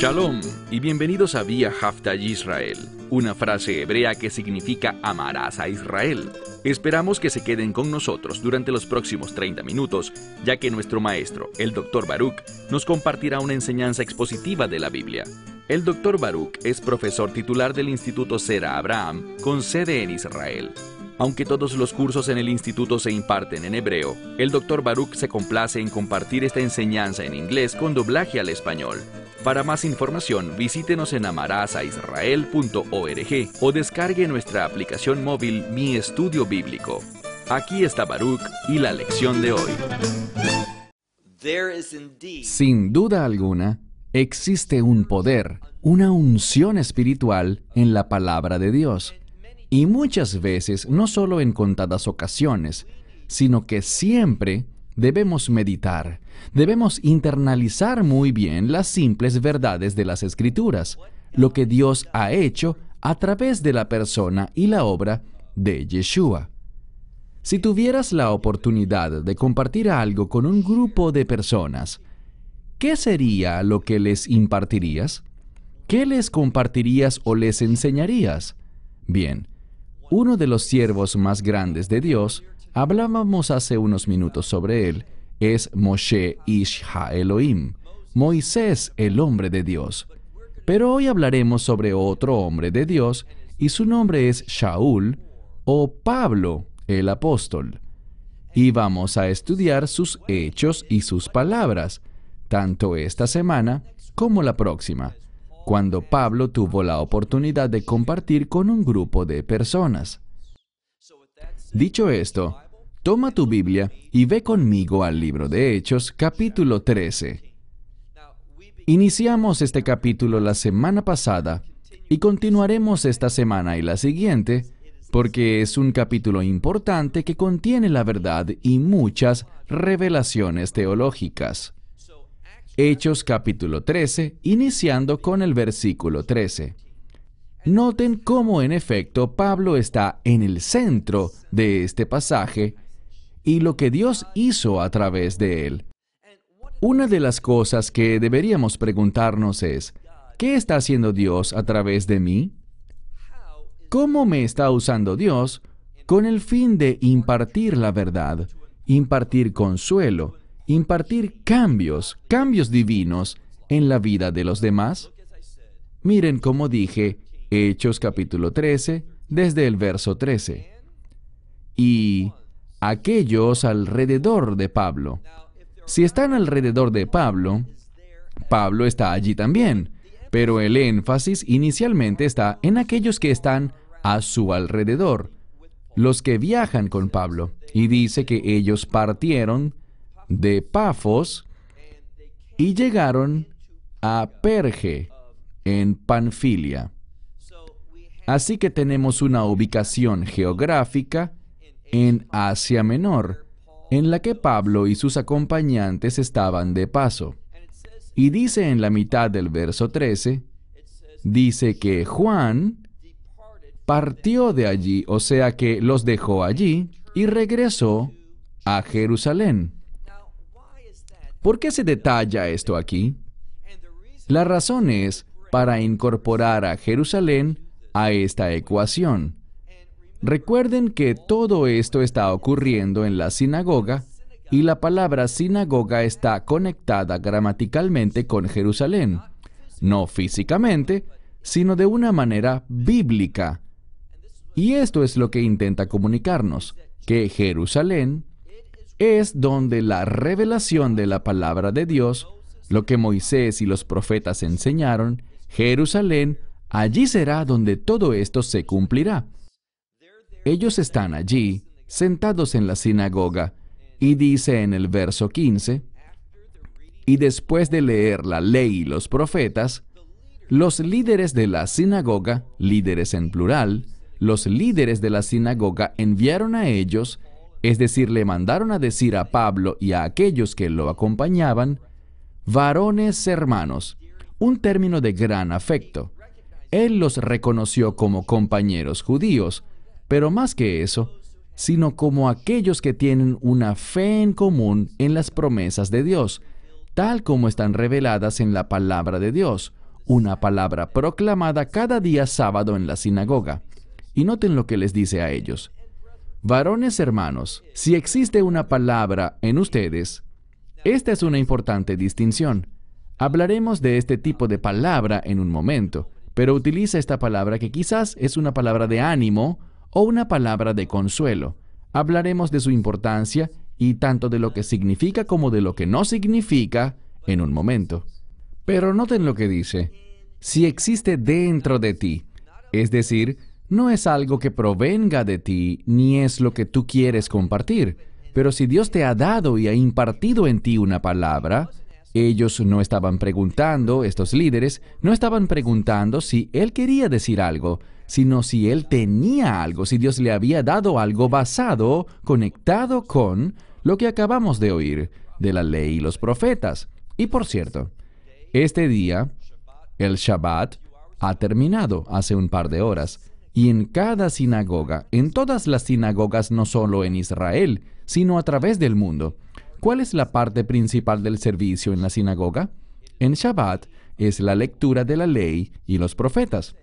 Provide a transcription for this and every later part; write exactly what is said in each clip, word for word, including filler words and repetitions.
Shalom y bienvenidos a Vía Hafta Yisrael, una frase hebrea que significa amarás a Israel. Esperamos que se queden con nosotros durante los próximos treinta minutos, ya que nuestro maestro, el doctor Baruch, nos compartirá una enseñanza expositiva de la Biblia. El doctor Baruch es profesor titular del Instituto Sera Abraham, con sede en Israel. Aunque todos los cursos en el instituto se imparten en hebreo, el doctor Baruch se complace en compartir esta enseñanza en inglés con doblaje al español. Para más información, visítenos en amarasaisrael punto org o descargue nuestra aplicación móvil Mi Estudio Bíblico. Aquí está Baruch y la lección de hoy. Sin duda alguna, existe un poder, una unción espiritual en la palabra de Dios. Y muchas veces, no solo en contadas ocasiones, sino que siempre debemos meditar, debemos internalizar muy bien las simples verdades de las Escrituras, lo que Dios ha hecho a través de la persona y la obra de Yeshua. Si tuvieras la oportunidad de compartir algo con un grupo de personas, ¿qué sería lo que les impartirías? ¿Qué les compartirías o les enseñarías? Bien, uno de los siervos más grandes de Dios, hablábamos hace unos minutos sobre él, es Moshe Ish Ha-Elohim, Moisés el hombre de Dios. Pero hoy hablaremos sobre otro hombre de Dios, y su nombre es Shaul, o Pablo el apóstol. Y vamos a estudiar sus hechos y sus palabras, tanto esta semana como la próxima, cuando Pablo tuvo la oportunidad de compartir con un grupo de personas. Dicho esto, toma tu Biblia y ve conmigo al libro de Hechos, capítulo trece. Iniciamos este capítulo la semana pasada y continuaremos esta semana y la siguiente, porque es un capítulo importante que contiene la verdad y muchas revelaciones teológicas. Hechos capítulo trece, iniciando con el versículo trece. Noten cómo en efecto Pablo está en el centro de este pasaje y lo que Dios hizo a través de él. Una de las cosas que deberíamos preguntarnos es, ¿qué está haciendo Dios a través de mí? ¿Cómo me está usando Dios con el fin de impartir la verdad, impartir consuelo, impartir cambios, cambios divinos en la vida de los demás? Miren cómo dije, Hechos capítulo trece, desde el verso trece. Y aquellos alrededor de Pablo. Si están alrededor de Pablo, Pablo está allí también, pero el énfasis inicialmente está en aquellos que están a su alrededor, los que viajan con Pablo, y dice que ellos partieron de Pafos y llegaron a Perge, en Panfilia. Así que tenemos una ubicación geográfica en Asia Menor, en la que Pablo y sus acompañantes estaban de paso. Y dice en la mitad del verso trece, dice que Juan partió de allí, o sea que los dejó allí y regresó a Jerusalén. ¿Por qué se detalla esto aquí? La razón es para incorporar a Jerusalén a esta ecuación. Recuerden que todo esto está ocurriendo en la sinagoga, y la palabra sinagoga está conectada gramaticalmente con Jerusalén, no físicamente, sino de una manera bíblica. Y esto es lo que intenta comunicarnos, que Jerusalén es donde la revelación de la palabra de Dios, lo que Moisés y los profetas enseñaron, Jerusalén, allí será donde todo esto se cumplirá. Ellos están allí, sentados en la sinagoga, y dice en el verso quince, y después de leer la ley y los profetas, los líderes de la sinagoga, líderes en plural, los líderes de la sinagoga enviaron a ellos, es decir, le mandaron a decir a Pablo y a aquellos que lo acompañaban, varones hermanos, un término de gran afecto. Él los reconoció como compañeros judíos, pero más que eso, sino como aquellos que tienen una fe en común en las promesas de Dios, tal como están reveladas en la palabra de Dios, una palabra proclamada cada día sábado en la sinagoga. Y noten lo que les dice a ellos. Varones hermanos, si existe una palabra en ustedes, esta es una importante distinción. Hablaremos de este tipo de palabra en un momento, pero utiliza esta palabra que quizás es una palabra de ánimo o una palabra de consuelo. Hablaremos de su importancia y tanto de lo que significa como de lo que no significa en un momento. Pero noten lo que dice. Si existe dentro de ti, es decir, no es algo que provenga de ti, ni es lo que tú quieres compartir. Pero si Dios te ha dado y ha impartido en ti una palabra, ellos no estaban preguntando, estos líderes, no estaban preguntando si Él quería decir algo, sino si Él tenía algo, si Dios le había dado algo basado, conectado con lo que acabamos de oír, de la ley y los profetas. Y por cierto, este día, el Shabbat, ha terminado hace un par de horas. Y en cada sinagoga, en todas las sinagogas, no solo en Israel, sino a través del mundo. ¿Cuál es la parte principal del servicio en la sinagoga? En Shabbat es la lectura de la ley y los profetas.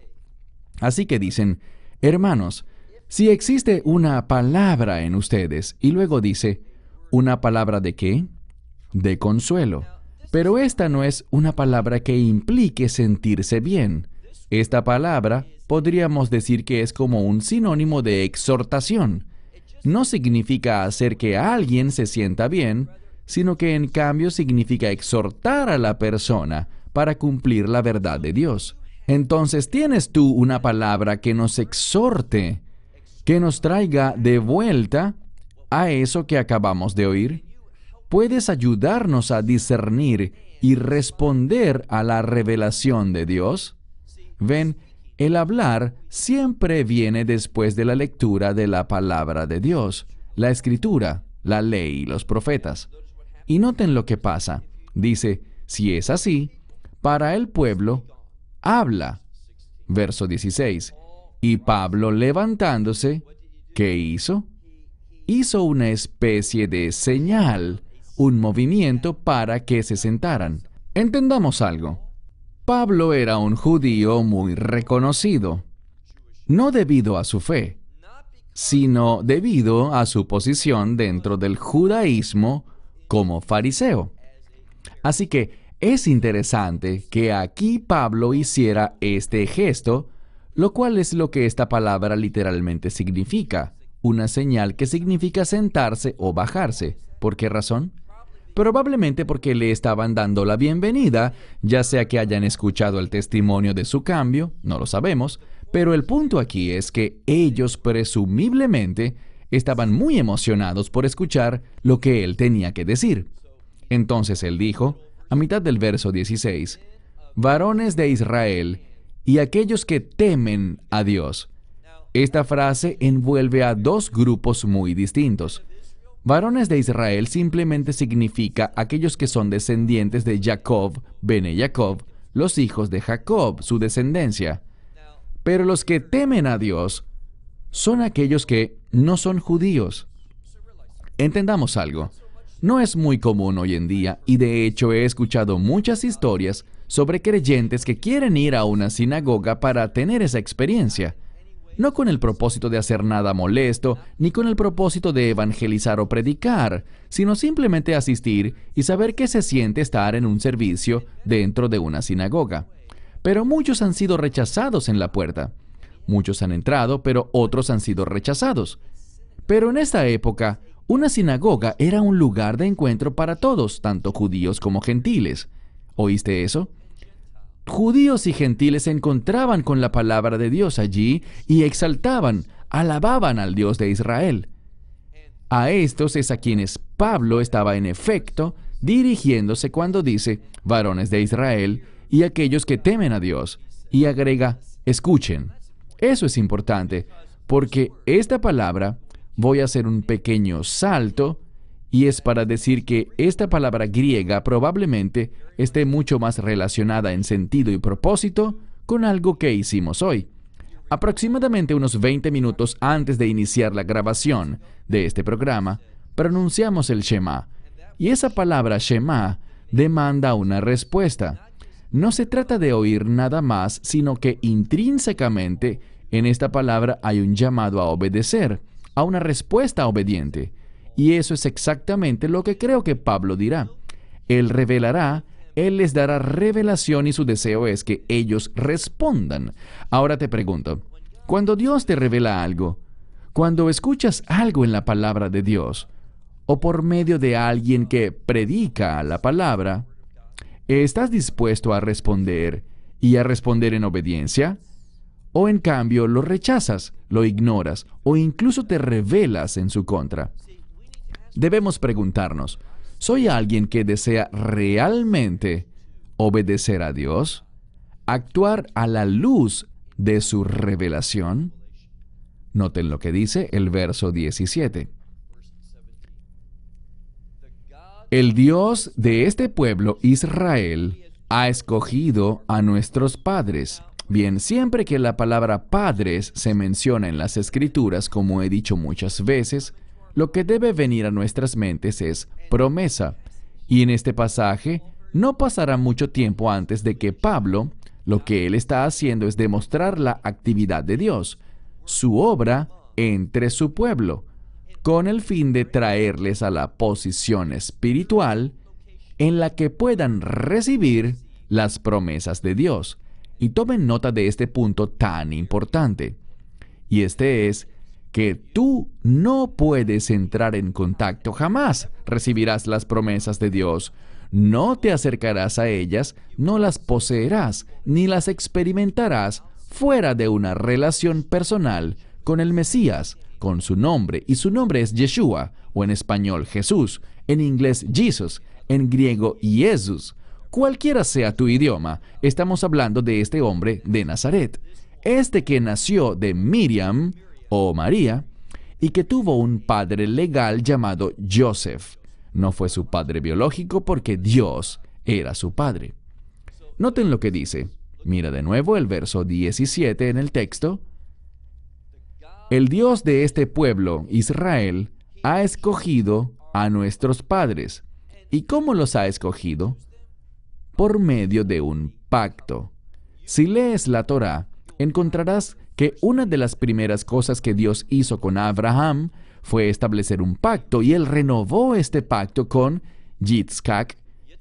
Así que dicen, hermanos, si existe una palabra en ustedes, y luego dice, ¿una palabra de qué? De consuelo. Pero esta no es una palabra que implique sentirse bien. Esta palabra podríamos decir que es como un sinónimo de exhortación. No significa hacer que alguien se sienta bien, sino que en cambio significa exhortar a la persona para cumplir la verdad de Dios. Entonces, ¿tienes tú una palabra que nos exhorte, que nos traiga de vuelta a eso que acabamos de oír? ¿Puedes ayudarnos a discernir y responder a la revelación de Dios? Ven, el hablar siempre viene después de la lectura de la palabra de Dios, la Escritura, la ley y los profetas. Y noten lo que pasa. Dice, si es así, para el pueblo, habla. Verso dieciséis. Y Pablo, levantándose, ¿qué hizo? Hizo una especie de señal, un movimiento para que se sentaran. Entendamos algo. Pablo era un judío muy reconocido, no debido a su fe, sino debido a su posición dentro del judaísmo como fariseo. Así que es interesante que aquí Pablo hiciera este gesto, lo cual es lo que esta palabra literalmente significa, una señal que significa sentarse o bajarse. ¿Por qué razón? Probablemente porque le estaban dando la bienvenida, ya sea que hayan escuchado el testimonio de su cambio, no lo sabemos, pero el punto aquí es que ellos presumiblemente estaban muy emocionados por escuchar lo que él tenía que decir. Entonces él dijo, a mitad del verso dieciséis, varones de Israel y aquellos que temen a Dios. Esta frase envuelve a dos grupos muy distintos. Varones de Israel simplemente significa aquellos que son descendientes de Jacob, Bene Jacob, los hijos de Jacob, su descendencia. Pero los que temen a Dios son aquellos que no son judíos. Entendamos algo. No es muy común hoy en día, y de hecho he escuchado muchas historias sobre creyentes que quieren ir a una sinagoga para tener esa experiencia. No con el propósito de hacer nada molesto, ni con el propósito de evangelizar o predicar, sino simplemente asistir y saber qué se siente estar en un servicio dentro de una sinagoga. Pero muchos han sido rechazados en la puerta. Muchos han entrado, pero otros han sido rechazados. Pero en esta época, una sinagoga era un lugar de encuentro para todos, tanto judíos como gentiles. ¿Oíste eso? Judíos y gentiles se encontraban con la palabra de Dios allí y exaltaban, alababan al Dios de Israel. A estos es a quienes Pablo estaba en efecto dirigiéndose cuando dice, varones de Israel y aquellos que temen a Dios, y agrega, escuchen. Eso es importante, porque esta palabra, voy a hacer un pequeño salto, y es para decir que esta palabra griega probablemente esté mucho más relacionada en sentido y propósito con algo que hicimos hoy. Aproximadamente unos veinte minutos antes de iniciar la grabación de este programa, pronunciamos el Shema, y esa palabra Shema demanda una respuesta. no se trata de oír nada más, sino que intrínsecamente en esta palabra hay un llamado a obedecer, a una respuesta obediente. Y eso es exactamente lo que creo que Pablo dirá. Él revelará, Él les dará revelación y su deseo es que ellos respondan. Ahora te pregunto, cuando Dios te revela algo, cuando escuchas algo en la palabra de Dios, o por medio de alguien que predica la palabra, ¿estás dispuesto a responder y a responder en obediencia? ¿O en cambio lo rechazas, lo ignoras o incluso te rebelas en su contra? Debemos preguntarnos, ¿soy alguien que desea realmente obedecer a Dios? ¿Actuar a la luz de su revelación? Noten lo que dice el verso diecisiete. El Dios de este pueblo, Israel, ha escogido a nuestros padres. Bien, siempre que la palabra padres se menciona en las Escrituras, como he dicho muchas veces, lo que debe venir a nuestras mentes es promesa. Y en este pasaje no pasará mucho tiempo antes de que Pablo, lo que él está haciendo es demostrar la actividad de Dios, su obra entre su pueblo, con el fin de traerles a la posición espiritual en la que puedan recibir las promesas de Dios. Y tomen nota de este punto tan importante. Y este es que tú no puedes entrar en contacto, jamás recibirás las promesas de Dios. No te acercarás a ellas, no las poseerás, ni las experimentarás fuera de una relación personal con el Mesías, con su nombre, y su nombre es Yeshua, o en español Jesús, en inglés Jesus, en griego Jesús. Cualquiera sea tu idioma, estamos hablando de este hombre de Nazaret, este que nació de Miriam, o María, y que tuvo un padre legal llamado Joseph. No fue su padre biológico porque Dios era su padre. Noten lo que dice. Mira de nuevo el verso diecisiete en el texto. El Dios de este pueblo, Israel, ha escogido a nuestros padres. ¿Y cómo los ha escogido? Por medio de un pacto. Si lees la Torá, encontrarás que una de las primeras cosas que Dios hizo con Abraham fue establecer un pacto, y él renovó este pacto con Yitzhak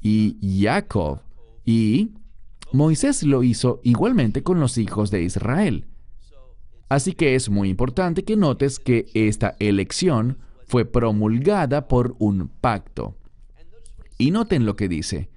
y Jacob, y Moisés lo hizo igualmente con los hijos de Israel. Así que es muy importante que notes que esta elección fue promulgada por un pacto. Y noten lo que dice.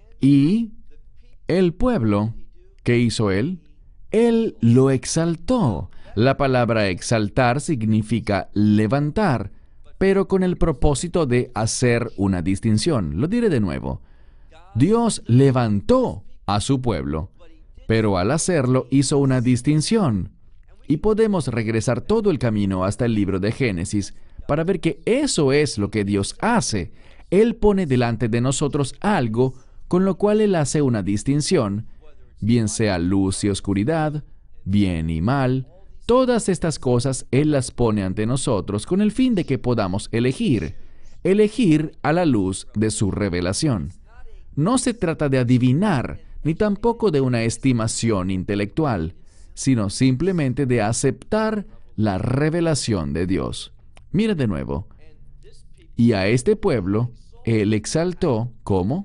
Y el pueblo, ¿qué hizo él? Él lo exaltó. La palabra exaltar significa levantar, pero con el propósito de hacer una distinción. Lo diré de nuevo. Dios levantó a su pueblo, pero al hacerlo hizo una distinción. Y podemos regresar todo el camino hasta el libro de Génesis para ver que eso es lo que Dios hace. Él pone delante de nosotros algo con lo cual Él hace una distinción, bien sea luz y oscuridad, bien y mal. Todas estas cosas Él las pone ante nosotros con el fin de que podamos elegir, elegir a la luz de su revelación. No se trata de adivinar, ni tampoco de una estimación intelectual, sino simplemente de aceptar la revelación de Dios. Mira de nuevo. Y a este pueblo Él exaltó, ¿cómo?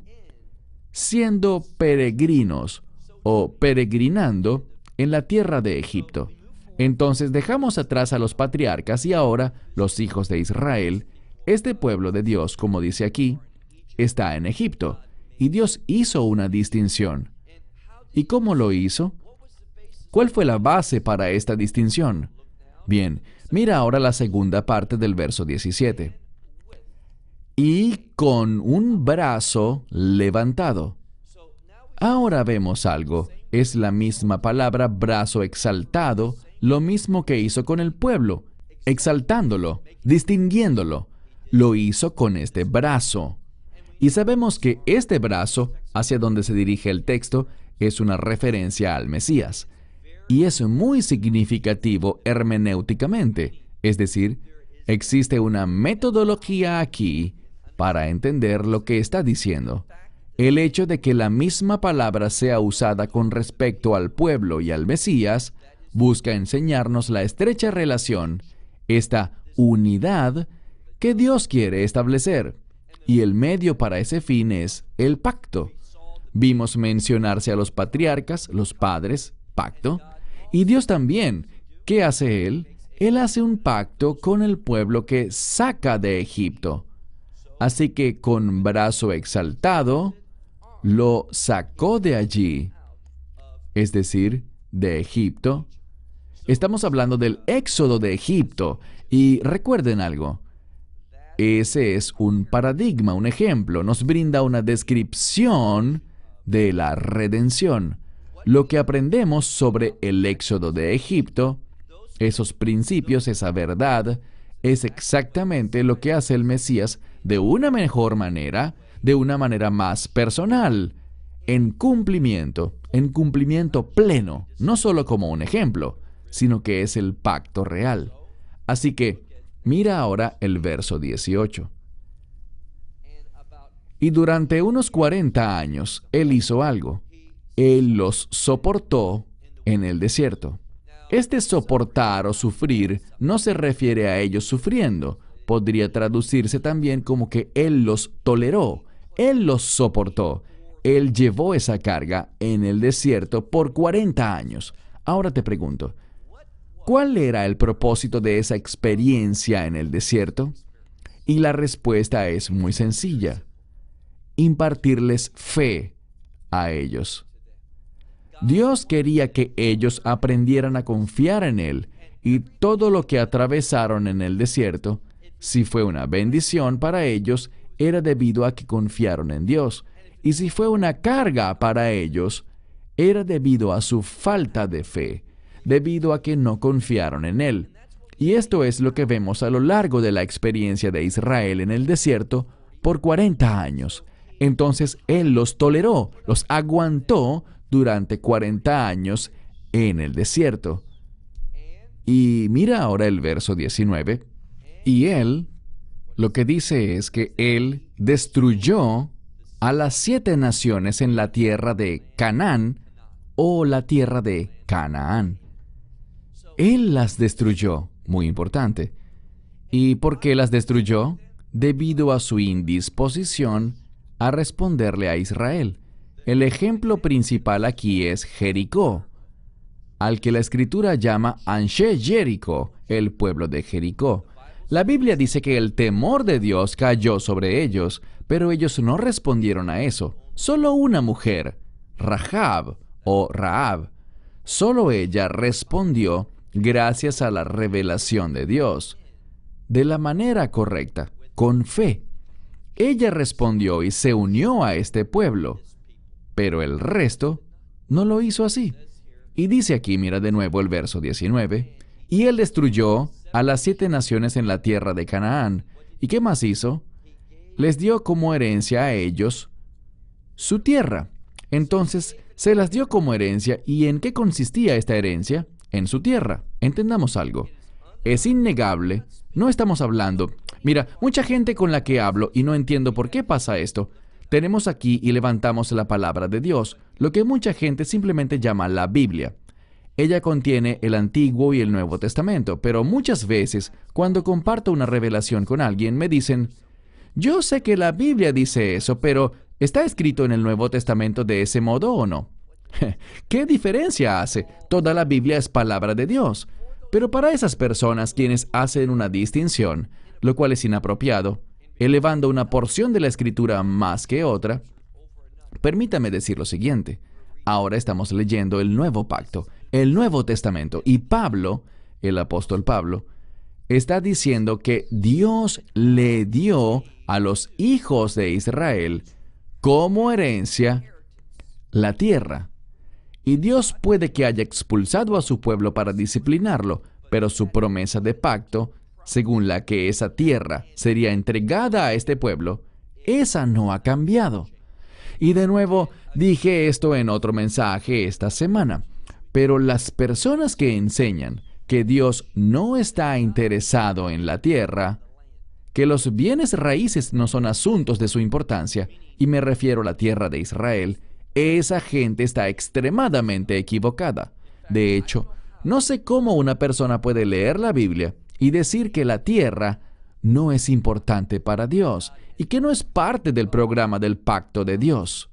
Siendo peregrinos o peregrinando en la tierra de Egipto. Entonces dejamos atrás a los patriarcas y ahora los hijos de Israel. Este pueblo de Dios, como dice aquí, está en Egipto, y Dios hizo una distinción. ¿Y cómo lo hizo? ¿Cuál fue la base para esta distinción? Bien, mira ahora la segunda parte del verso diecisiete. Y con un brazo levantado. Ahora vemos algo. Es la misma palabra brazo exaltado, lo mismo que hizo con el pueblo, exaltándolo, distinguiéndolo. Lo hizo con este brazo. Y sabemos que este brazo, hacia donde se dirige el texto, es una referencia al Mesías. Y es muy significativo hermenéuticamente. Es decir, existe una metodología aquí para entender lo que está diciendo. El hecho de que la misma palabra sea usada con respecto al pueblo y al Mesías busca enseñarnos la estrecha relación, esta unidad que Dios quiere establecer, y el medio para ese fin es el pacto. Vimos mencionarse a los patriarcas, los padres, pacto, y Dios también. ¿Qué hace Él? Él hace un pacto con el pueblo que saca de Egipto. Así que con brazo exaltado, lo sacó de allí, es decir, de Egipto. Estamos hablando del éxodo de Egipto, y recuerden algo. Ese es un paradigma, un ejemplo, nos brinda una descripción de la redención. Lo que aprendemos sobre el éxodo de Egipto, esos principios, esa verdad, es exactamente lo que hace el Mesías de una mejor manera, de una manera más personal, en cumplimiento, en cumplimiento pleno, no solo como un ejemplo, sino que es el pacto real. Así que, mira ahora el verso dieciocho. Y durante unos cuarenta años, Él hizo algo. Él los soportó en el desierto. Este soportar o sufrir no se refiere a ellos sufriendo. Podría traducirse también como que Él los toleró. Él los soportó. Él llevó esa carga en el desierto por cuarenta años. Ahora te pregunto, ¿cuál era el propósito de esa experiencia en el desierto? Y la respuesta es muy sencilla. Impartirles fe a ellos. Dios quería que ellos aprendieran a confiar en Él, y todo lo que atravesaron en el desierto, si fue una bendición para ellos, era debido a que confiaron en Dios. Y si fue una carga para ellos, era debido a su falta de fe, debido a que no confiaron en Él. Y esto es lo que vemos a lo largo de la experiencia de Israel en el desierto por cuarenta años. Entonces Él los toleró, los aguantó durante cuarenta años en el desierto. Y mira ahora el verso diecinueve. Y Él, lo que dice es que Él destruyó a las siete naciones en la tierra de Canaán o la tierra de Canaán. Él las destruyó, muy importante. ¿Y por qué las destruyó? Debido a su indisposición a responderle a Israel. El ejemplo principal aquí es Jericó, al que la Escritura llama Anshe Jericó, el pueblo de Jericó. La Biblia dice que el temor de Dios cayó sobre ellos, pero ellos no respondieron a eso. Solo una mujer, Rahab o Raab, solo ella respondió gracias a la revelación de Dios, de la manera correcta, con fe. Ella respondió y se unió a este pueblo, pero el resto no lo hizo así. Y dice aquí, mira de nuevo el verso diecinueve, y Él destruyó a las siete naciones en la tierra de Canaán. ¿Y qué más hizo? Les dio como herencia a ellos su tierra. Entonces, se las dio como herencia. ¿Y en qué consistía esta herencia? En su tierra. Entendamos algo. Es innegable. No estamos hablando. Mira, mucha gente con la que hablo y no entiendo por qué pasa esto. Tenemos aquí y levantamos la palabra de Dios, lo que mucha gente simplemente llama la Biblia. Ella contiene el Antiguo y el Nuevo Testamento, pero muchas veces, cuando comparto una revelación con alguien, me dicen, yo sé que la Biblia dice eso, pero ¿está escrito en el Nuevo Testamento de ese modo o no? ¿Qué diferencia hace? Toda la Biblia es palabra de Dios. Pero para esas personas quienes hacen una distinción, lo cual es inapropiado, elevando una porción de la Escritura más que otra, permítame decir lo siguiente. Ahora estamos leyendo el Nuevo Pacto, el Nuevo Testamento, y Pablo, el apóstol Pablo, está diciendo que Dios le dio a los hijos de Israel como herencia la tierra. Y Dios puede que haya expulsado a su pueblo para disciplinarlo, pero su promesa de pacto, según la que esa tierra sería entregada a este pueblo, esa no ha cambiado. Y de nuevo, dije esto en otro mensaje esta semana, pero las personas que enseñan que Dios no está interesado en la tierra, que los bienes raíces no son asuntos de su importancia, y me refiero a la tierra de Israel, esa gente está extremadamente equivocada. De hecho, no sé cómo una persona puede leer la Biblia y decir que la tierra no es importante para Dios y que no es parte del programa del pacto de Dios.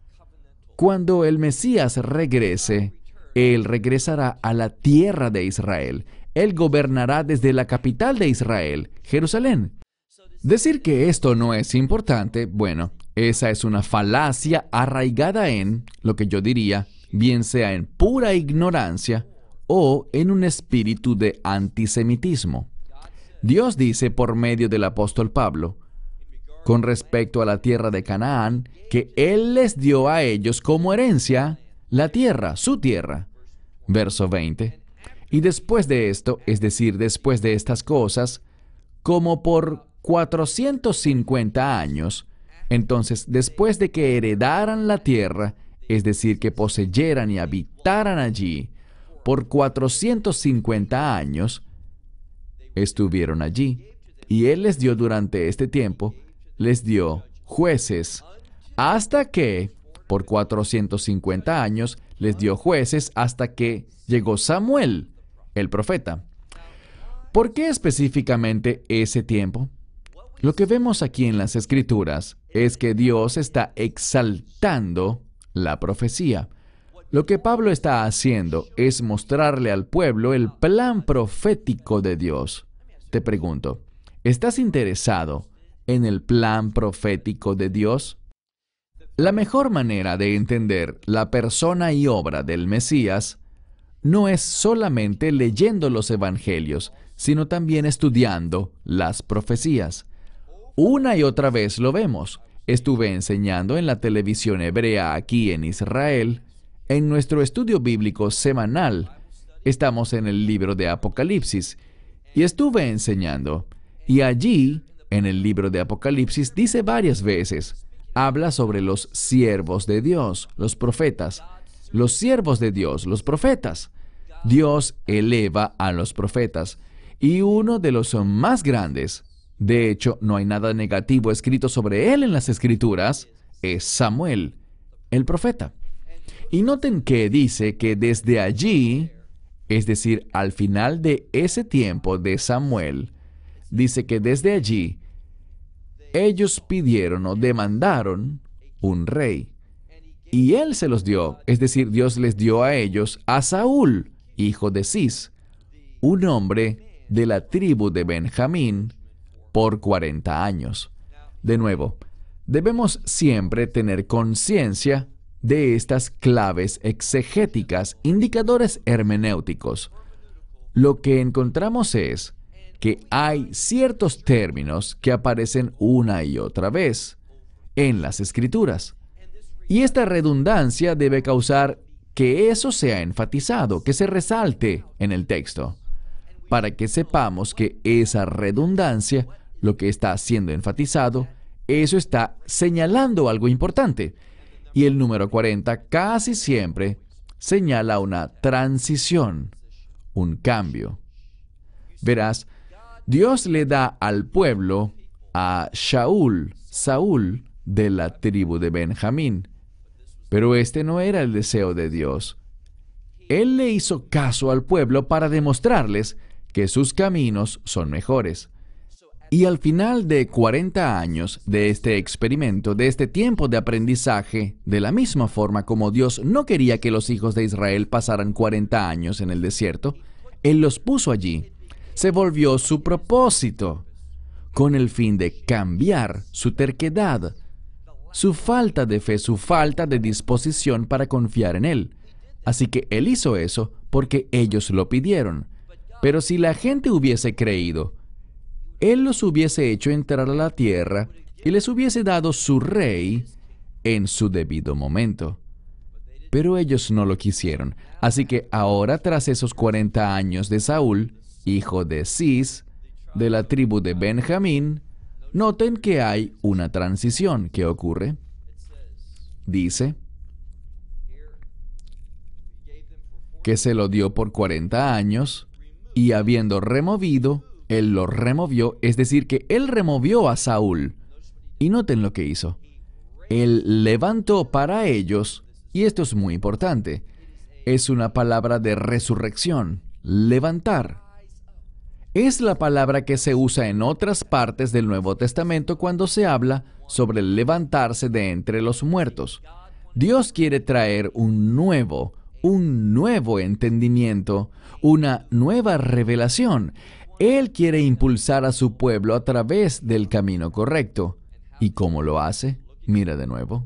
Cuando el Mesías regrese, Él regresará a la tierra de Israel. Él gobernará desde la capital de Israel, Jerusalén. Decir que esto no es importante, bueno, esa es una falacia arraigada en, lo que yo diría, bien sea en pura ignorancia o en un espíritu de antisemitismo. Dios dice por medio del apóstol Pablo, con respecto a la tierra de Canaán, que Él les dio a ellos como herencia la tierra, su tierra. Verso veinte. Y después de esto, es decir, después de estas cosas, como por cuatrocientos cincuenta años, entonces después de que heredaran la tierra, es decir, que poseyeran y habitaran allí, por cuatrocientos cincuenta años, estuvieron allí. Y Él les dio durante este tiempo, les dio jueces, hasta que, por cuatrocientos cincuenta años, les dio jueces hasta que llegó Samuel, el profeta. ¿Por qué específicamente ese tiempo? Lo que vemos aquí en las Escrituras es que Dios está exaltando la profecía. Lo que Pablo está haciendo es mostrarle al pueblo el plan profético de Dios. Te pregunto, ¿estás interesado en el plan profético de Dios? La mejor manera de entender la persona y obra del Mesías no es solamente leyendo los evangelios, sino también estudiando las profecías. Una y otra vez lo vemos. Estuve enseñando en la televisión hebrea aquí en Israel. En nuestro estudio bíblico semanal, estamos en el libro de Apocalipsis, y estuve enseñando. Y allí, en el libro de Apocalipsis, dice varias veces, habla sobre los siervos de Dios, los profetas. Los siervos de Dios, los profetas. Dios eleva a los profetas. Y uno de los más grandes, de hecho, no hay nada negativo escrito sobre él en las Escrituras, es Samuel, el profeta. Y noten que dice que desde allí, es decir, al final de ese tiempo de Samuel, dice que desde allí, ellos pidieron o demandaron un rey. Y él se los dio, es decir, Dios les dio a ellos a Saúl, hijo de Cis, un hombre de la tribu de Benjamín, por cuarenta años. De nuevo, debemos siempre tener conciencia de estas claves exegéticas, indicadores hermenéuticos. Lo que encontramos es que hay ciertos términos que aparecen una y otra vez en las Escrituras. Y esta redundancia debe causar que eso sea enfatizado, que se resalte en el texto, para que sepamos que esa redundancia, lo que está siendo enfatizado, eso está señalando algo importante. Y el número cuarenta casi siempre señala una transición, un cambio. Verás, Dios le da al pueblo a Shaul, Saúl, de la tribu de Benjamín. Pero este no era el deseo de Dios. Él le hizo caso al pueblo para demostrarles que sus caminos son mejores. Y al final de cuarenta años de este experimento, de este tiempo de aprendizaje, de la misma forma como Dios no quería que los hijos de Israel pasaran cuarenta años en el desierto, Él los puso allí. Se volvió su propósito, con el fin de cambiar su terquedad, su falta de fe, su falta de disposición para confiar en Él. Así que Él hizo eso porque ellos lo pidieron. Pero si la gente hubiese creído, Él los hubiese hecho entrar a la tierra y les hubiese dado su rey en su debido momento. Pero ellos no lo quisieron. Así que ahora, tras esos cuarenta años de Saúl, hijo de Cis, de la tribu de Benjamín, noten que hay una transición que ocurre. Dice que se lo dio por cuarenta años y habiendo removido Él lo removió, es decir, que Él removió a Saúl. Y noten lo que hizo. Él levantó para ellos, y esto es muy importante, es una palabra de resurrección, levantar. Es la palabra que se usa en otras partes del Nuevo Testamento cuando se habla sobre el levantarse de entre los muertos. Dios quiere traer un nuevo, un nuevo entendimiento, una nueva revelación. Él quiere impulsar a su pueblo a través del camino correcto. ¿Y cómo lo hace? Mira de nuevo.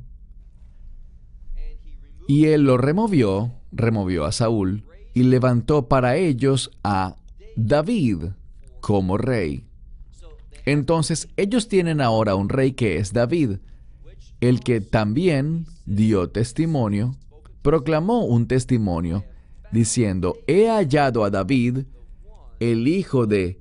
Y Él lo removió, removió a Saúl, y levantó para ellos a David como rey. Entonces, ellos tienen ahora un rey que es David, el que también dio testimonio, proclamó un testimonio, diciendo, he hallado a David, el hijo de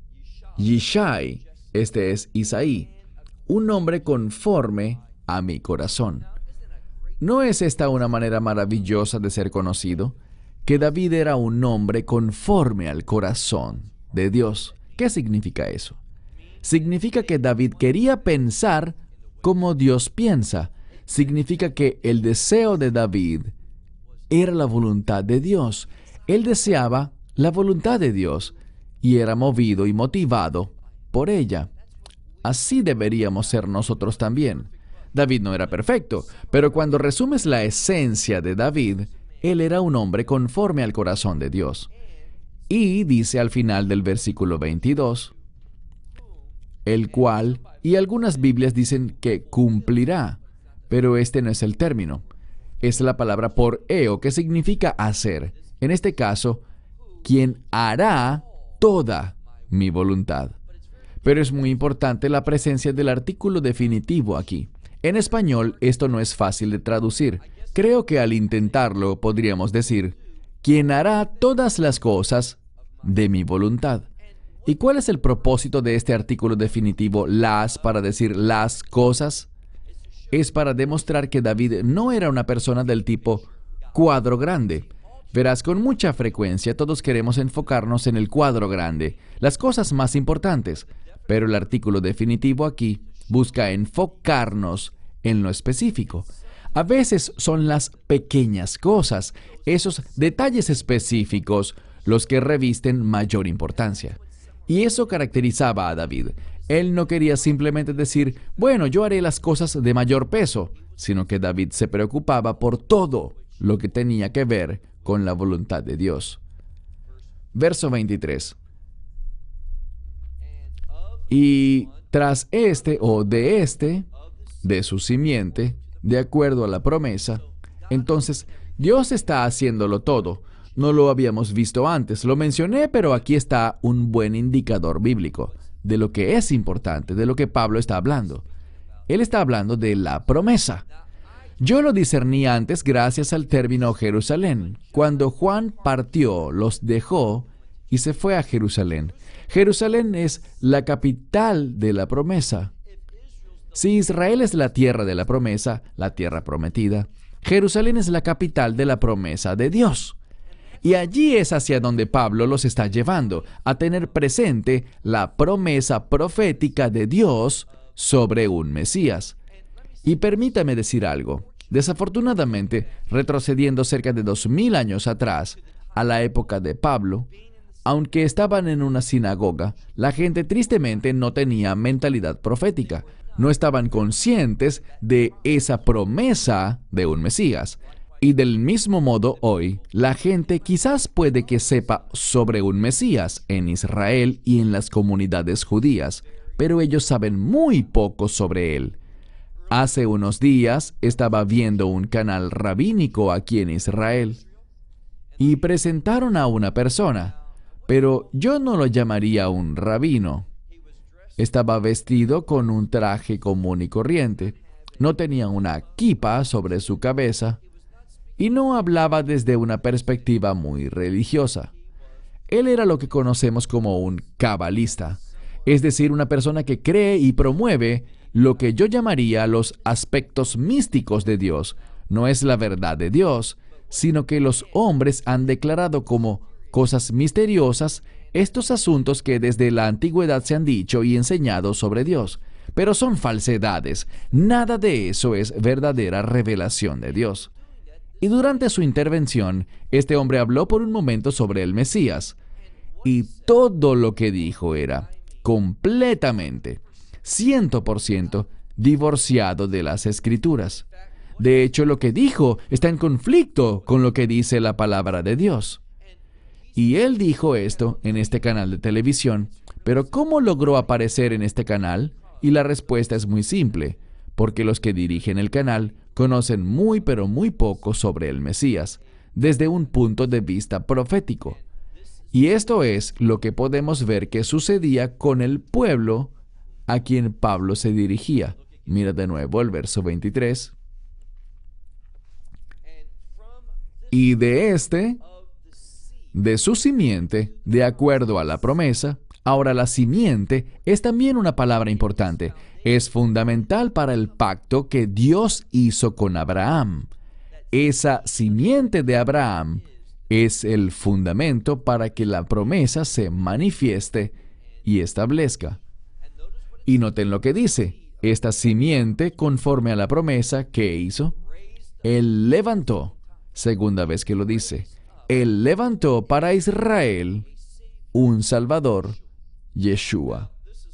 Yishai, este es Isaí, un hombre conforme a mi corazón. ¿No es esta una manera maravillosa de ser conocido? Que David era un hombre conforme al corazón de Dios. ¿Qué significa eso? Significa que David quería pensar como Dios piensa. Significa que el deseo de David era la voluntad de Dios. Él deseaba la voluntad de Dios y era movido y motivado por ella. Así deberíamos ser nosotros también. David no era perfecto, pero cuando resumes la esencia de David, él era un hombre conforme al corazón de Dios. Y dice al final del versículo veintidós, el cual, y algunas Biblias dicen que cumplirá, pero este no es el término. Es la palabra por eo, que significa hacer. En este caso, quien hará toda mi voluntad. Pero es muy importante la presencia del artículo definitivo aquí. En español, esto no es fácil de traducir. Creo que al intentarlo podríamos decir, quien hará todas las cosas de mi voluntad. ¿Y cuál es el propósito de este artículo definitivo, las, para decir las cosas? Es para demostrar que David no era una persona del tipo cuadro grande. Verás, con mucha frecuencia todos queremos enfocarnos en el cuadro grande, las cosas más importantes, pero el artículo definitivo aquí busca enfocarnos en lo específico. A veces son las pequeñas cosas, esos detalles específicos, los que revisten mayor importancia. Y eso caracterizaba a David. Él no quería simplemente decir, bueno, yo haré las cosas de mayor peso, sino que David se preocupaba por todo lo que tenía que ver con la voluntad de Dios. Verso veintitrés. Y tras este, o de este, de su simiente, de acuerdo a la promesa, entonces Dios está haciéndolo todo. No lo habíamos visto antes, lo mencioné, pero aquí está un buen indicador bíblico de lo que es importante, de lo que Pablo está hablando. Él está hablando de la promesa. Yo lo discerní antes gracias al término Jerusalén. Cuando Juan partió, los dejó y se fue a Jerusalén. Jerusalén es la capital de la promesa. Si Israel es la tierra de la promesa, la tierra prometida, Jerusalén es la capital de la promesa de Dios. Y allí es hacia donde Pablo los está llevando, a tener presente la promesa profética de Dios sobre un Mesías. Y permítame decir algo. Desafortunadamente, retrocediendo cerca de dos mil años atrás, a la época de Pablo, aunque estaban en una sinagoga, la gente tristemente no tenía mentalidad profética. No estaban conscientes de esa promesa de un Mesías. Y del mismo modo hoy, la gente quizás puede que sepa sobre un Mesías en Israel y en las comunidades judías, pero ellos saben muy poco sobre él. Hace unos días estaba viendo un canal rabínico aquí en Israel y presentaron a una persona, pero yo no lo llamaría un rabino. Estaba vestido con un traje común y corriente, no tenía una kipa sobre su cabeza y no hablaba desde una perspectiva muy religiosa. Él era lo que conocemos como un cabalista, es decir, una persona que cree y promueve lo que yo llamaría los aspectos místicos de Dios. No es la verdad de Dios, sino que los hombres han declarado como cosas misteriosas estos asuntos que desde la antigüedad se han dicho y enseñado sobre Dios, pero son falsedades. Nada de eso es verdadera revelación de Dios. Y durante su intervención, este hombre habló por un momento sobre el Mesías, y todo lo que dijo era completamente, ciento por ciento, divorciado de las Escrituras. De hecho, lo que dijo está en conflicto con lo que dice la palabra de Dios. Y él dijo esto en este canal de televisión, pero ¿cómo logró aparecer en este canal? Y la respuesta es muy simple, porque los que dirigen el canal conocen muy pero muy poco sobre el Mesías, desde un punto de vista profético. Y esto es lo que podemos ver que sucedía con el pueblo a quien Pablo se dirigía. Mira de nuevo el verso veintitrés. Y de este, de su simiente, de acuerdo a la promesa. Ahora, la simiente es también una palabra importante. Es fundamental para el pacto que Dios hizo con Abraham. Esa simiente de Abraham es el fundamento para que la promesa se manifieste y establezca. Y noten lo que dice. Esta simiente, conforme a la promesa, ¿qué hizo? Él levantó, segunda vez que lo dice, Él levantó para Israel un Salvador, Yeshua.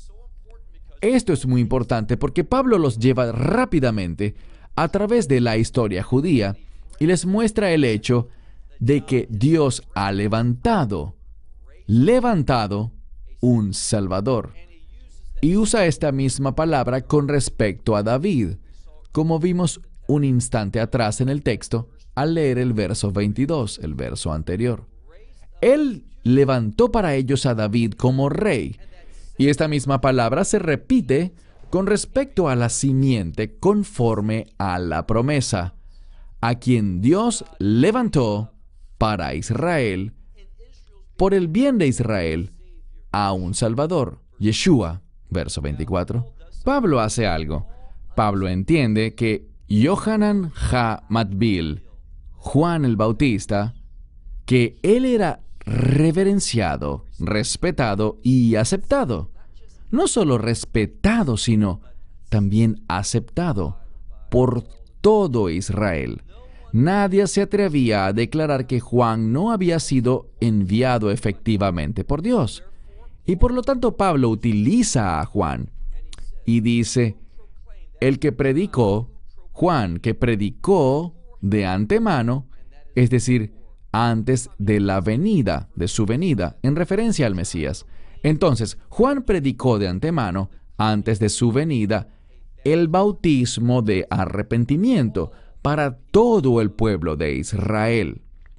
Esto es muy importante porque Pablo los lleva rápidamente a través de la historia judía y les muestra el hecho de que Dios ha levantado, levantado un Salvador. Y usa esta misma palabra con respecto a David, como vimos un instante atrás en el texto al leer el verso veintidós, el verso anterior. Él levantó para ellos a David como rey. Y esta misma palabra se repite con respecto a la simiente conforme a la promesa, a quien Dios levantó para Israel, por el bien de Israel, a un Salvador, Yeshua. Verso veinticuatro. Pablo hace algo. Pablo entiende que Yohanan ha-Matbil, Juan el Bautista, que él era reverenciado, respetado y aceptado. No solo respetado, sino también aceptado por todo Israel. Nadie se atrevía a declarar que Juan no había sido enviado efectivamente por Dios. Y por lo tanto Pablo utiliza a Juan y dice, el que predicó, Juan, que predicó de antemano, es decir, antes de la venida, de su venida, en referencia al Mesías. Entonces, Juan predicó de antemano, antes de su venida, el bautismo de arrepentimiento para todo el pueblo de Israel.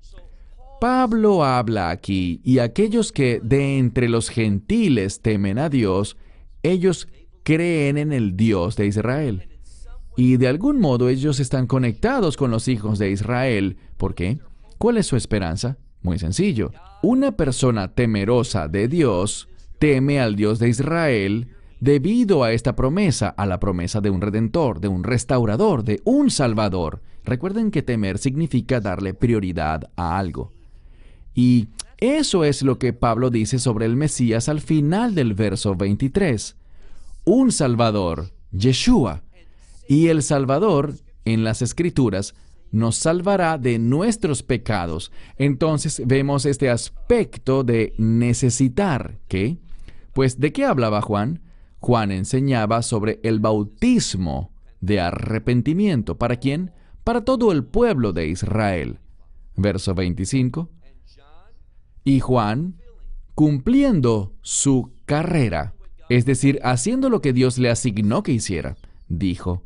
Pablo habla aquí, y aquellos que de entre los gentiles temen a Dios, ellos creen en el Dios de Israel. Y de algún modo ellos están conectados con los hijos de Israel. ¿Por qué? ¿Cuál es su esperanza? Muy sencillo. Una persona temerosa de Dios teme al Dios de Israel debido a esta promesa, a la promesa de un redentor, de un restaurador, de un salvador. Recuerden que temer significa darle prioridad a algo. Y eso es lo que Pablo dice sobre el Mesías al final del verso veintitrés. Un Salvador, Yeshua. Y el Salvador, en las Escrituras, nos salvará de nuestros pecados. Entonces vemos este aspecto de necesitar. ¿Qué? Pues, ¿de qué hablaba Juan? Juan enseñaba sobre el bautismo de arrepentimiento. ¿Para quién? Para todo el pueblo de Israel. Verso veinticinco. Y Juan, cumpliendo su carrera, es decir, haciendo lo que Dios le asignó que hiciera, dijo,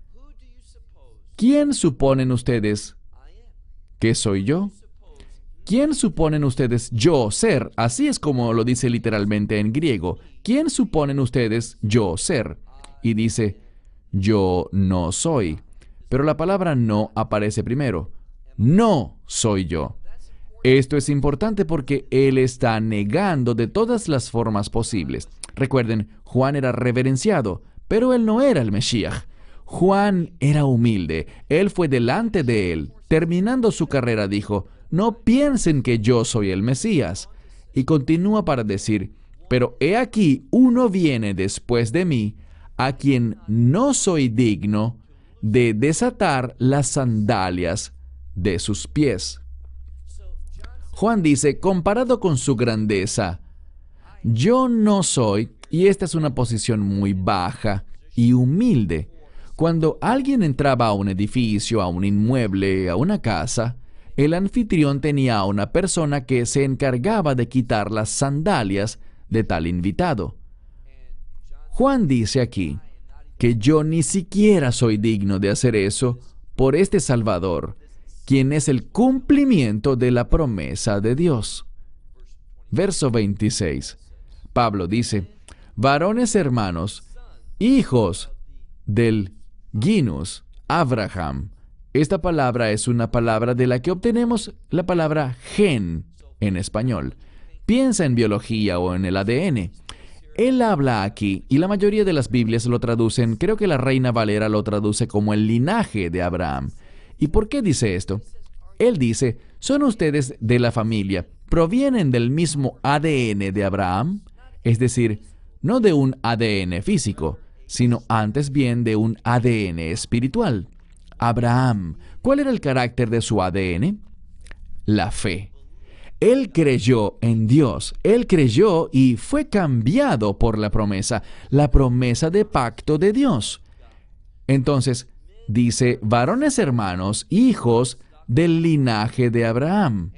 ¿quién suponen ustedes que soy yo? ¿Quién suponen ustedes yo ser? Así es como lo dice literalmente en griego. ¿Quién suponen ustedes yo ser? Y dice, yo no soy. Pero la palabra no aparece primero. No soy yo. Esto es importante porque él está negando de todas las formas posibles. Recuerden, Juan era reverenciado, pero él no era el Mesías. Juan era humilde. Él fue delante de él. Terminando su carrera dijo, no piensen que yo soy el Mesías. Y continúa para decir, pero he aquí uno viene después de mí, a quien no soy digno de desatar las sandalias de sus pies. Juan dice, comparado con su grandeza, yo no soy, y esta es una posición muy baja y humilde. Cuando alguien entraba a un edificio, a un inmueble, a una casa, el anfitrión tenía a una persona que se encargaba de quitar las sandalias de tal invitado. Juan dice aquí que yo ni siquiera soy digno de hacer eso por este Salvador, quien es el cumplimiento de la promesa de Dios. Verso veintiséis. Pablo dice, varones hermanos, hijos del Ginus, Abraham. Esta palabra es una palabra de la que obtenemos la palabra gen en español. Piensa en biología o en el A D N. Él habla aquí, y la mayoría de las Biblias lo traducen, creo que la Reina Valera lo traduce como el linaje de Abraham. ¿Y por qué dice esto? Él dice, ¿son ustedes de la familia? ¿Provienen del mismo A D N de Abraham? Es decir, no de un A D N físico, sino antes bien de un A D N espiritual. Abraham, ¿cuál era el carácter de su A D N? La fe. Él creyó en Dios, él creyó y fue cambiado por la promesa, la promesa de pacto de Dios. Entonces, dice, varones hermanos, hijos del linaje de Abraham,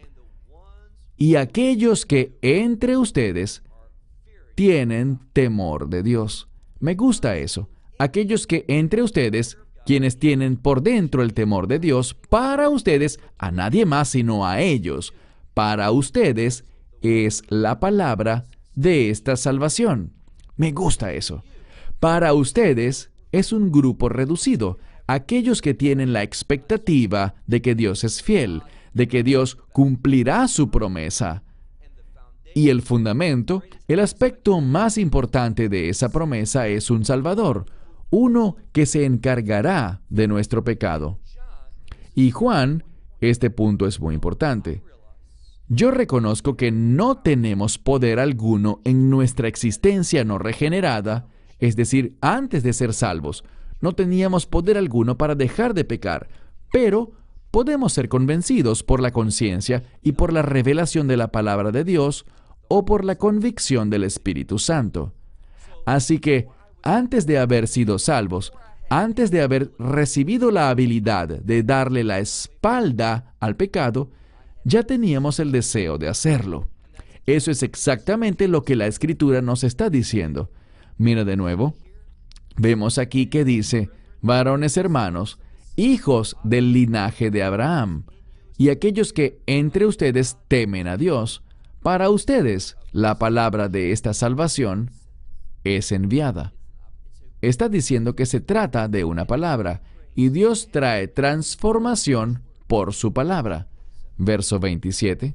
y aquellos que entre ustedes tienen temor de Dios. Me gusta eso. Aquellos que entre ustedes, quienes tienen por dentro el temor de Dios, para ustedes, a nadie más sino a ellos, para ustedes es la palabra de esta salvación. Me gusta eso. Para ustedes es un grupo reducido, aquellos que tienen la expectativa de que Dios es fiel, de que Dios cumplirá su promesa. Y el fundamento, el aspecto más importante de esa promesa es un Salvador, uno que se encargará de nuestro pecado. Y Juan, este punto es muy importante. Yo reconozco que no tenemos poder alguno en nuestra existencia no regenerada, es decir, antes de ser salvos. No teníamos poder alguno para dejar de pecar, pero podemos ser convencidos por la conciencia y por la revelación de la palabra de Dios o por la convicción del Espíritu Santo. Así que, antes de haber sido salvos, antes de haber recibido la habilidad de darle la espalda al pecado, ya teníamos el deseo de hacerlo. Eso es exactamente lo que la Escritura nos está diciendo. Mira de nuevo. Vemos aquí que dice, varones hermanos, hijos del linaje de Abraham, y aquellos que entre ustedes temen a Dios, para ustedes la palabra de esta salvación es enviada. Está diciendo que se trata de una palabra, y Dios trae transformación por su palabra. Verso veintisiete.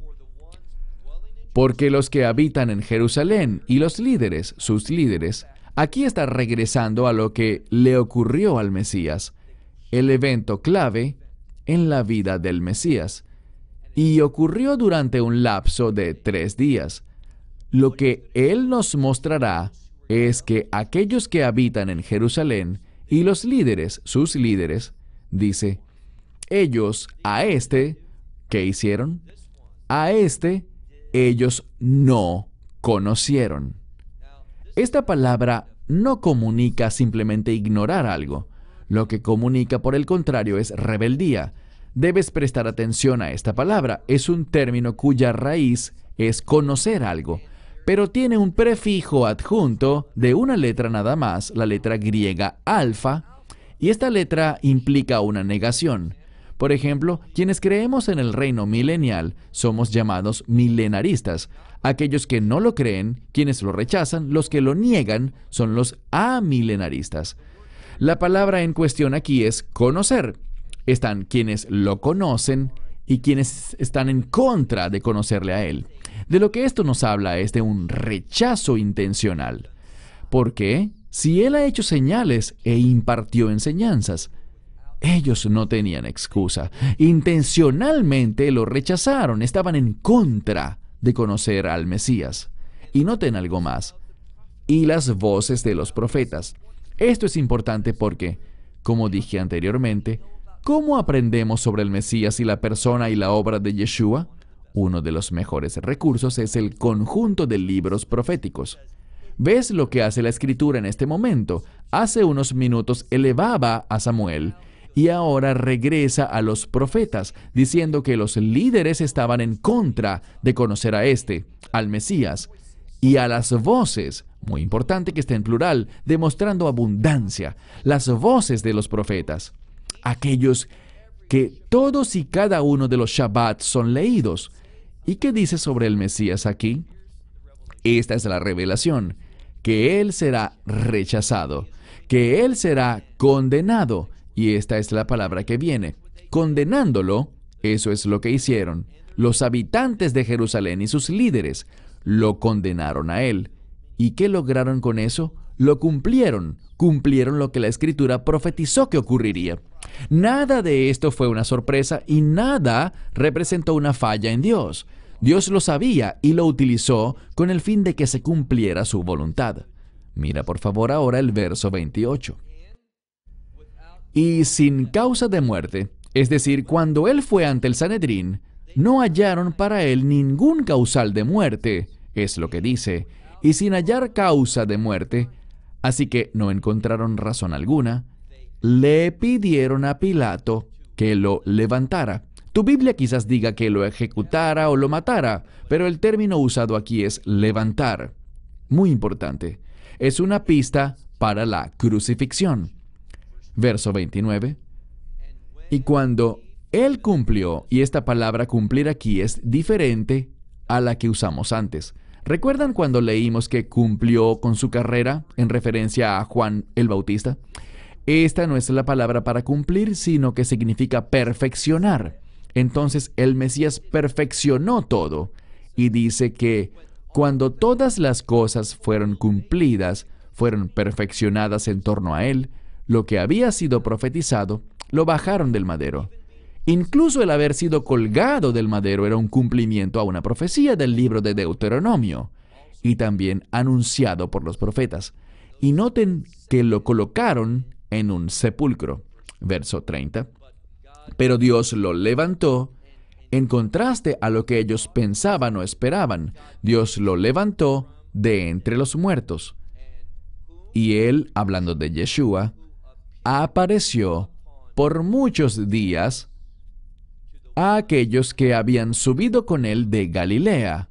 Porque los que habitan en Jerusalén y los líderes, sus líderes, aquí está regresando a lo que le ocurrió al Mesías, el evento clave en la vida del Mesías, y ocurrió durante un lapso de tres días. Lo que Él nos mostrará es que aquellos que habitan en Jerusalén y los líderes, sus líderes, dice, ellos a este, ¿qué hicieron? A este, ellos no conocieron. Esta palabra no comunica simplemente ignorar algo. Lo que comunica, por el contrario, es rebeldía. Debes prestar atención a esta palabra. Es un término cuya raíz es conocer algo, pero tiene un prefijo adjunto de una letra nada más, la letra griega alfa, y esta letra implica una negación. Por ejemplo, quienes creemos en el reino milenial somos llamados milenaristas. Aquellos que no lo creen, quienes lo rechazan, los que lo niegan, son los amilenaristas. La palabra en cuestión aquí es conocer. Están quienes lo conocen y quienes están en contra de conocerle a Él. De lo que esto nos habla es de un rechazo intencional. ¿Por qué? Si Él ha hecho señales e impartió enseñanzas, ellos no tenían excusa. Intencionalmente lo rechazaron, estaban en contra de conocer al Mesías. Y noten algo más. Y las voces de los profetas. Esto es importante porque, como dije anteriormente, ¿cómo aprendemos sobre el Mesías y la persona y la obra de Yeshua? Uno de los mejores recursos es el conjunto de libros proféticos. ¿Ves lo que hace la Escritura en este momento? Hace unos minutos elevaba a Samuel y ahora regresa a los profetas, diciendo que los líderes estaban en contra de conocer a este, al Mesías, y a las voces, muy importante que esté en plural, demostrando abundancia, las voces de los profetas, aquellos que todos y cada uno de los Shabbat son leídos. ¿Y qué dice sobre el Mesías aquí? Esta es la revelación, que Él será rechazado, que Él será condenado, y esta es la palabra que viene. Condenándolo, eso es lo que hicieron. Los habitantes de Jerusalén y sus líderes lo condenaron a Él. ¿Y qué lograron con eso? Lo cumplieron, cumplieron lo que la Escritura profetizó que ocurriría. Nada de esto fue una sorpresa y nada representó una falla en Dios. Dios lo sabía y lo utilizó con el fin de que se cumpliera su voluntad. Mira por favor ahora el verso veintiocho. Y sin causa de muerte, es decir, cuando él fue ante el Sanedrín, no hallaron para él ningún causal de muerte, es lo que dice, y sin hallar causa de muerte, así que no encontraron razón alguna, le pidieron a Pilato que lo levantara. Tu Biblia quizás diga que lo ejecutara o lo matara, pero el término usado aquí es levantar. Muy importante. Es una pista para la crucifixión. Verso veintinueve. Y cuando él cumplió, y esta palabra cumplir aquí es diferente a la que usamos antes. ¿Recuerdan cuando leímos que cumplió con su carrera en referencia a Juan el Bautista? Esta no es la palabra para cumplir, sino que significa perfeccionar. Entonces el Mesías perfeccionó todo y dice que cuando todas las cosas fueron cumplidas, fueron perfeccionadas en torno a él, lo que había sido profetizado, lo bajaron del madero. Incluso el haber sido colgado del madero era un cumplimiento a una profecía del libro de Deuteronomio y también anunciado por los profetas. Y noten que lo colocaron en un sepulcro. Verso treinta. Pero Dios lo levantó, en contraste a lo que ellos pensaban o esperaban. Dios lo levantó de entre los muertos. Y él, hablando de Yeshua, apareció por muchos días a aquellos que habían subido con él de Galilea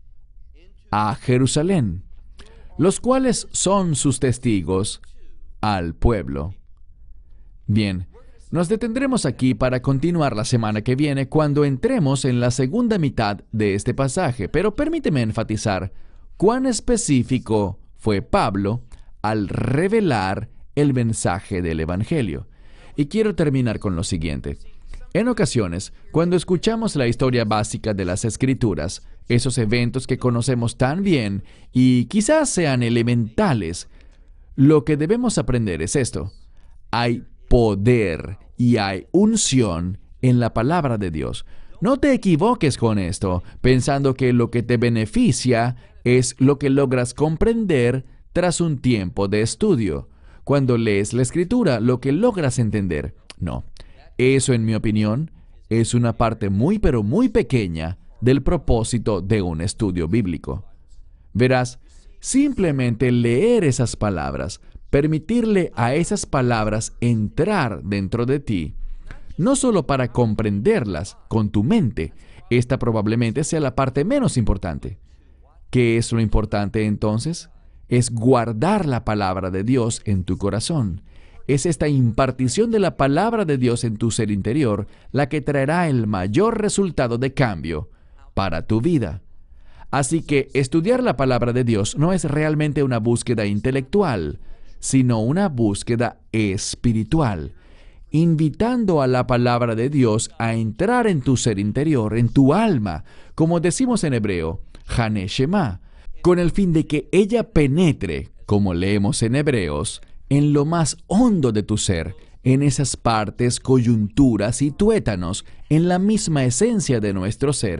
a Jerusalén, los cuales son sus testigos al pueblo. Bien, nos detendremos aquí para continuar la semana que viene cuando entremos en la segunda mitad de este pasaje, pero permíteme enfatizar cuán específico fue Pablo al revelar el mensaje del Evangelio. Y quiero terminar con lo siguiente. En ocasiones, cuando escuchamos la historia básica de las Escrituras, esos eventos que conocemos tan bien y quizás sean elementales, lo que debemos aprender es esto. Hay poder y hay unción en la palabra de Dios. No te equivoques con esto, pensando que lo que te beneficia es lo que logras comprender tras un tiempo de estudio. Cuando lees la Escritura, lo que logras entender. No, eso en mi opinión es una parte muy pero muy pequeña del propósito de un estudio bíblico. Verás, simplemente leer esas palabras, permitirle a esas palabras entrar dentro de ti, no solo para comprenderlas con tu mente, esta probablemente sea la parte menos importante. ¿Qué es lo importante entonces? Es guardar la palabra de Dios en tu corazón. Es esta impartición de la palabra de Dios en tu ser interior la que traerá el mayor resultado de cambio para tu vida. Así que estudiar la palabra de Dios no es realmente una búsqueda intelectual, sino una búsqueda espiritual, invitando a la palabra de Dios a entrar en tu ser interior, en tu alma, como decimos en hebreo, Hané Shema, con el fin de que ella penetre, como leemos en Hebreos, en lo más hondo de tu ser, en esas partes, coyunturas y tuétanos, en la misma esencia de nuestro ser,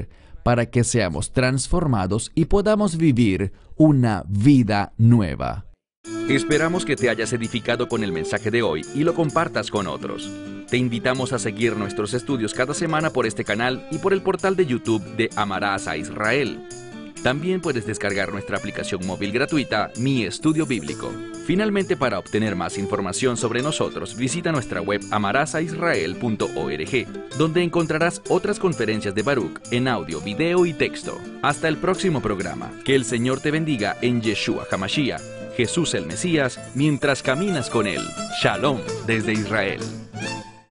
para que seamos transformados y podamos vivir una vida nueva. Esperamos que te hayas edificado con el mensaje de hoy y lo compartas con otros. Te invitamos a seguir nuestros estudios cada semana por este canal y por el portal de YouTube de Amarás a Israel. También puedes descargar nuestra aplicación móvil gratuita, Mi Estudio Bíblico. Finalmente, para obtener más información sobre nosotros, visita nuestra web amarás a israel punto org, donde encontrarás otras conferencias de Baruch en audio, video y texto. Hasta el próximo programa. Que el Señor te bendiga en Yeshua HaMashiach, Jesús el Mesías, mientras caminas con Él. Shalom desde Israel.